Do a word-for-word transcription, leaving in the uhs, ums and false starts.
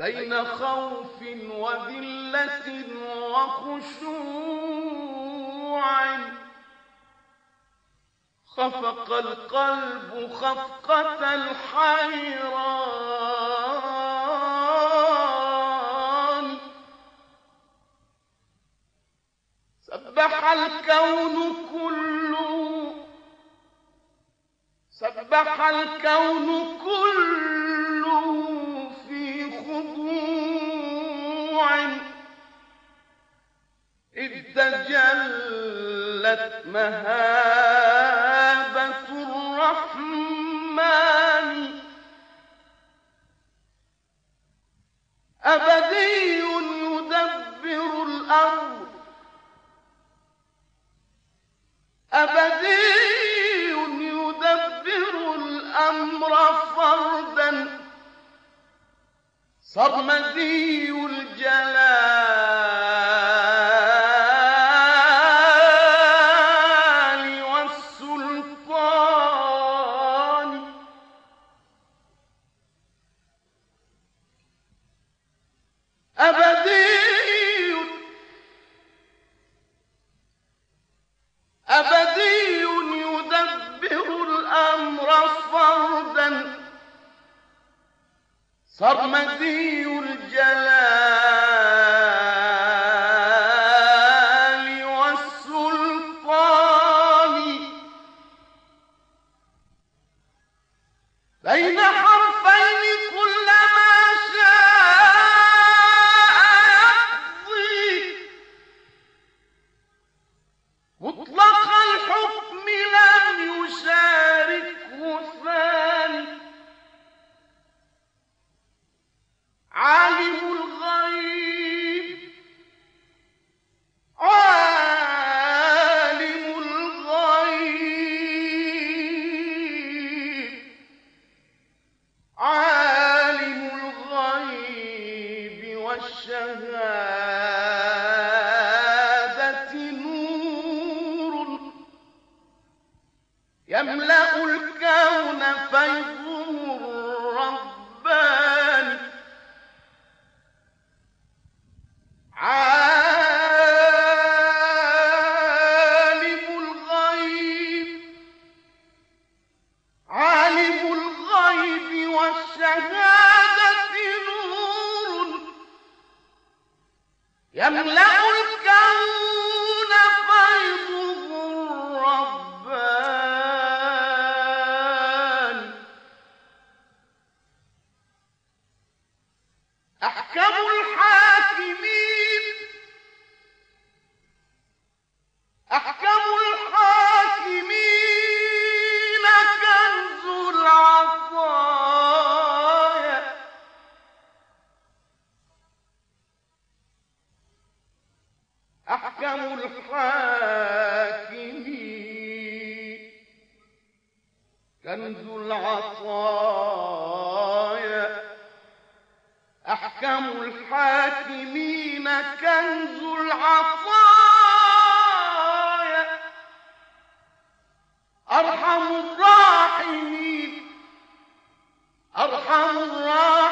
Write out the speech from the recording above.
بين خوف وذلة وخشوع خفق القلب خفقة الحيران سبح الكون كله سبح الكون كله في خضوع إذ تجلت مهابة الرحمن أبدي يدبر الأمر أبدي يدبر الأمر فردا صرمدي الجلال والسلطان أبدي أبدي يدبر الأمر فردا صرمدي الجلال والسلطان بين حرفين كلما شاء يقضي مطلق الحكم لم يشاركه ثاني عالم الغيب عالم الغيب عالم الغيب والشهادة نور يملأ الكون فيضه الرباني عالم الغيب عالم الغيب والشهادة نور يملأ الكون فيضه الرباني أحكم الحاكمين أحكم الحاكمين كنز العطايا أحكم الحاكمين كنز العطايا أحكم الحاكمين كنز العطايا أرحم الراحمين أرحم الراحمين